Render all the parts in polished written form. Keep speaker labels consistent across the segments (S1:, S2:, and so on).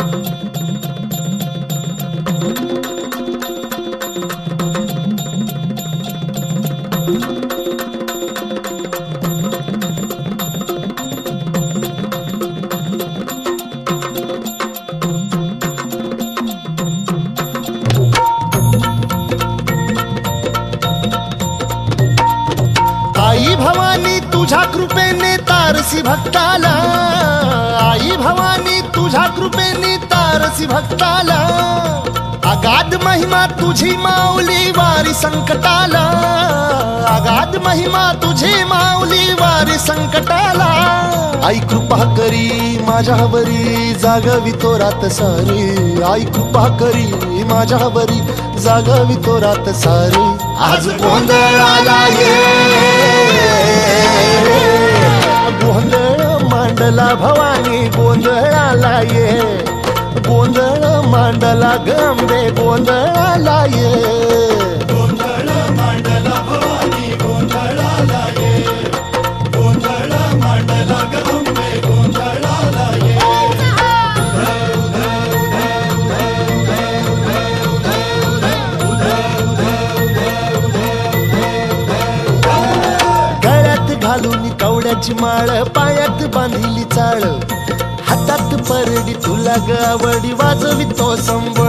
S1: आई भवानी तुझ्या कृपेने तारसी भक्ताला, आई भवानी तुझ्या कृपेने तारसी भक्ताला, अगाध महिमा तुझी माऊली वारी संकटाला, अगाध महिमा तुझी माऊली वारी संकटाला। आई कृपा करी माझ्यावरी जागवी तो रात सारी, आई कृपा करी माझ्यावरी जागवी तो रात सारी। आज गोंधळाला ये गोंधळ मांडला भवानी, गोंधळाला ये गोंधळ मांडला गंबे, गोंधळाला ये
S2: गोंधळ मांडला भवानी, गोंधळाला ये गोंधळ मांडला गंबे, गोंधळाला ये।
S1: गळ्यात घालून कवड्याची माळ, पायात बांधिली चाळ, हातात परडी तुला गावडी वाजवी तो संबळ।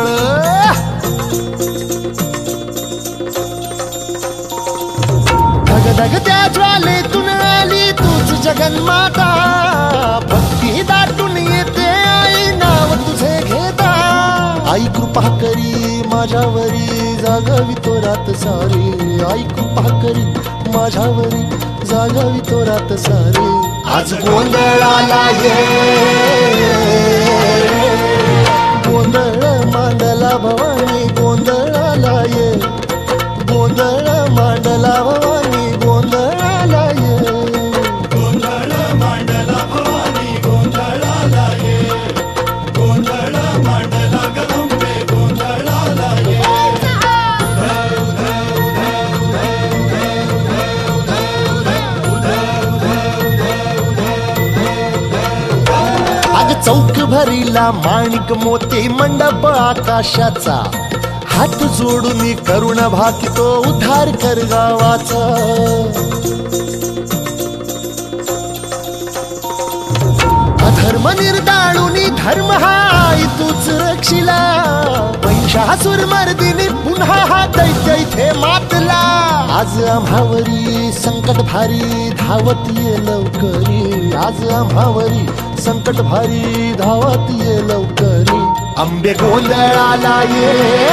S1: धगधग त्या ज्वालेतून आली तूच जगन्माता, भक्ती दाटून येते आई नाव तुझे घेता। आई कृपा करी माझ्यावरी जागवी तो रात सारी, आई कृपा करी माझ्यावरी जागवी तो रात सारी। आज गोंधळाला ये गोंधळ मांडला भवानी, गोंधळाला ये गोंधळ मांडला भवानी, गोंधळाला ये
S2: गोंधळ मांडला भवानी, गोंधळाला ये गोंधळ मांडला गंबे, गोंधळाला ये।
S1: अग चौक भरीला माणिक मोती मंडप आकाशाचा, हात जोडून करुण भाकितो उद्धार कर गावाचा। अधर्म निर्दाळून धर्म हा आई तूच रक्षिला, महिषासुर मर्दिनी पुन्हा हा दैत्य इथे मातला। आज आम्हावरी संकट भारी धावत ये लवकरी, आज आम्हावरी संकट भारी धावत ये लवकरी। अंबे गोंधळाला ये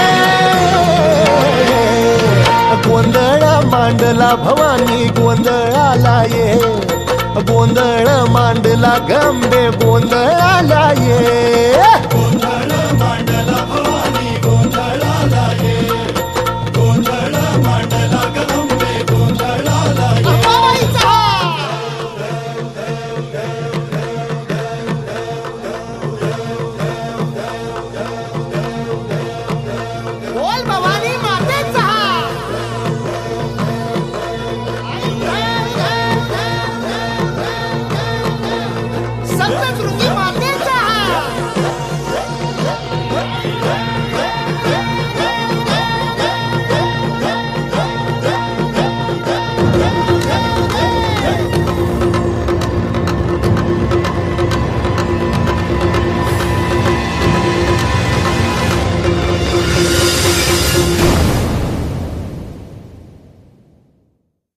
S1: गोंधळ मांडला भवानी, गोंधळाला ये गोंधळ मांडला गंबे, गोंधळाला ये